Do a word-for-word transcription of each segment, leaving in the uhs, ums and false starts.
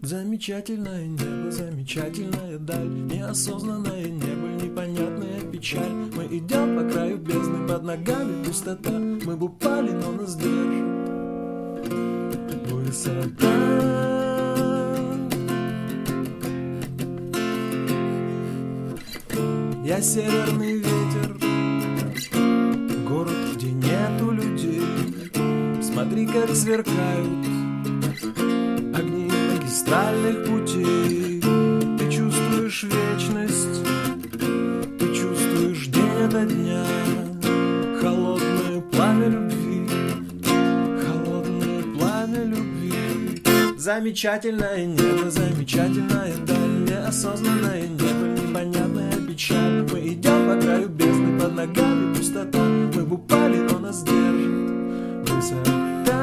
Замечательное небо, замечательная даль, неосознанное небо, непонятная печаль. Мы идем по краю бездны, под ногами пустота. Мы бы упали, но нас держит высота. Я северный ветер, город, где нету людей. Смотри, как сверкают огни магистральных путей. Ты чувствуешь вечность, ты чувствуешь день ото дня. Холодное пламя любви, холодное пламя любви. Замечательное небо, замечательная даль, неосознанное небо, непонятная печаль. Мы идем по краю бездны, под ногами пустота. Мы бы упали, но нас держит высота.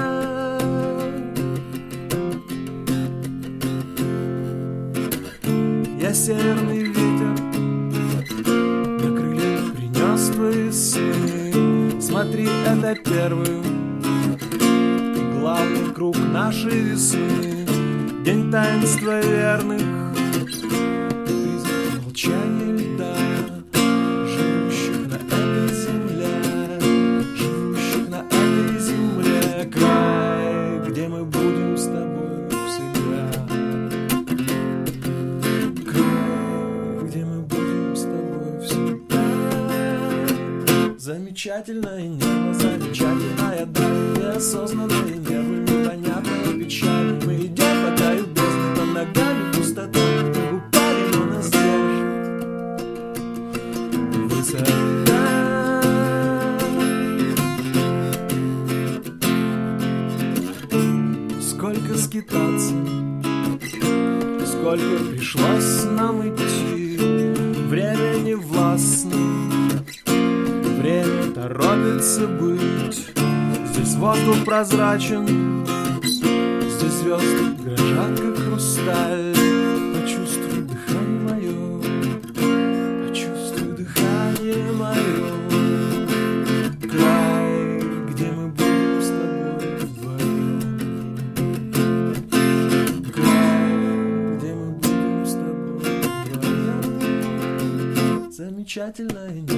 Я северный ветер, на крыльях принес твои сны. Смотри, это первый и главный круг нашей весны. День таинства верных, призрак молчания льда, живущих на этой земле, живущих на этой земле. Край, где мы будем с тобой всегда. Замечательное небо, замечательная даль, неосознанное небо, непонятная печаль. Мы идем по краю бездны, под ногами пустота. Мы упали, но нас держит высота. Сколько скитаться, сколько пришлось нам идти. Время не властно, время торопится быть. Здесь воздух прозрачен, здесь звезды дрожат, как хрусталь. Почувствуй дыхание мое, почувствуй дыхание мое. Край, где мы будем с тобой вдвоем. Край, где мы будем с тобой вдвоем. Замечательное небо,